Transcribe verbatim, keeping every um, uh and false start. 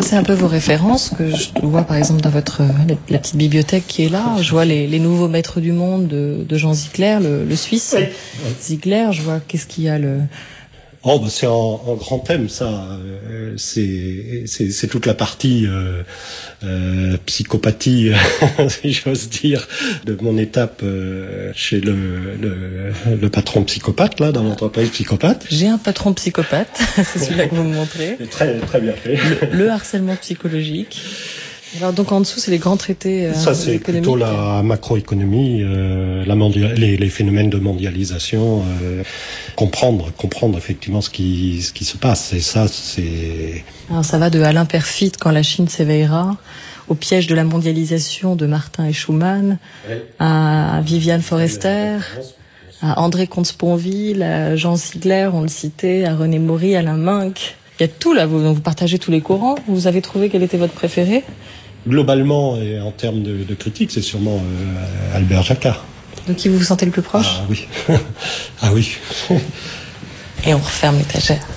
C'est un peu vos références que je vois par exemple dans votre la, la petite bibliothèque qui est là. Je vois les, les nouveaux maîtres du monde de, de Jean Ziegler, le, le Suisse. Oui. Ziegler, je vois qu'est-ce qu'il y a le... Oh, bah c'est un, un grand thème, ça. Euh, c'est, c'est, c'est toute la partie euh, euh, psychopathie, si j'ose dire, de mon étape euh, chez le, le, le patron psychopathe, là, dans l'entreprise psychopathe. J'ai un patron psychopathe, c'est celui-là que vous me montrez. Très, très bien fait. Le, le harcèlement psychologique. Alors donc en dessous, c'est les grands traités euh, Ça, c'est économiques. plutôt la macroéconomie, euh, la mondia- les, les phénomènes de mondialisation, euh, comprendre, comprendre effectivement ce qui, ce qui se passe. Et ça, c'est... Alors ça va de Alain Perfit, Quand la Chine s'éveillera, au piège de la mondialisation de Martin et Schumann, oui. à Viviane Forester, à André Comte-Sponville, à Jean Ziegler, on le citait, à René Maury, Alain Minck. Il y a tout là, vous, vous partagez tous les courants. Vous avez trouvé quel était votre préféré ? Globalement, et en termes de, de critique, c'est sûrement euh, Albert Jacquard. De qui vous vous sentez le plus proche ? Ah oui. Ah oui. Et on referme l'étagère.